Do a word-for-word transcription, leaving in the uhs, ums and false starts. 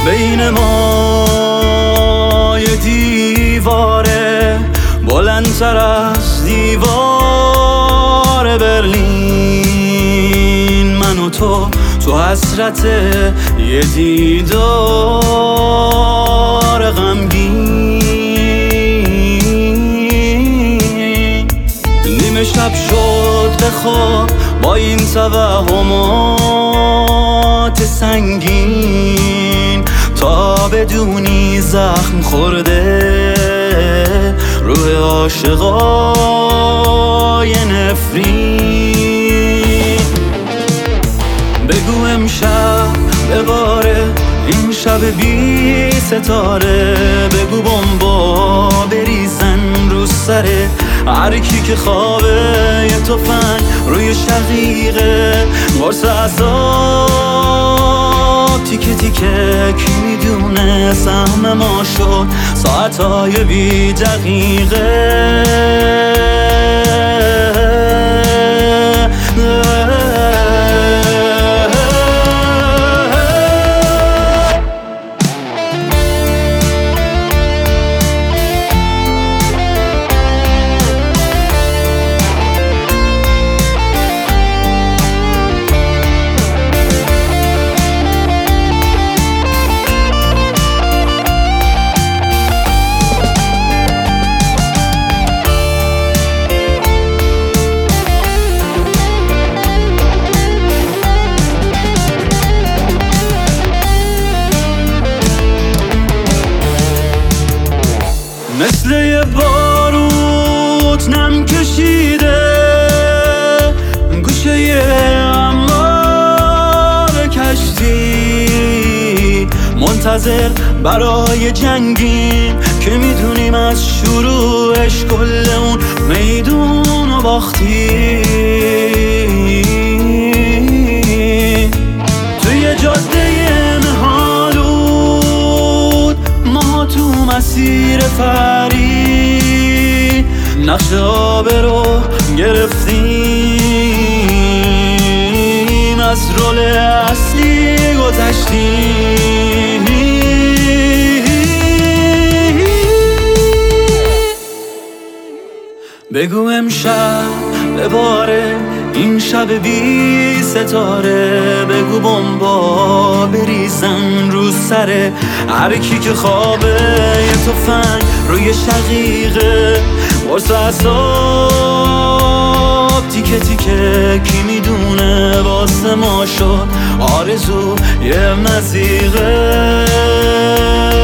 بین ما یه دیواره بلندتر از دیوار برلین، من و تو تو حسرت یه دیدار غمگین. نیمه شب شد بخواب با این توهمات سنگین، تا بدونی زخم خورده روح عاشقای نفرین. بگو امشب بباره این شب بی ستاره، بگو بمبا بریزن رو سره هر کی که خوابه، یه تفنگ روی شقیقه قرص عذاب تیکه تیکه. کی میدونه سهم ما شد ساعتهای بی دقیقه. مثل یه باروت نم کشیده گوشه یه اموار کشتی، منتظر برای جنگیم که میدونیم از شروعش کل اون میدون و باختی. توی جاده تو مسیر فرید نقش آب رو گرفتیم، از رول اصلی گذشتیم. بگو امشب بباره این شب بی ستاره، بگو بمبا بریزن رو سره هر کی که خوابه، یه تفنگ روی شقیقه قرص عذاب تیکه تیکه. کی میدونه واسه ما شد آرزو یه مزیقه.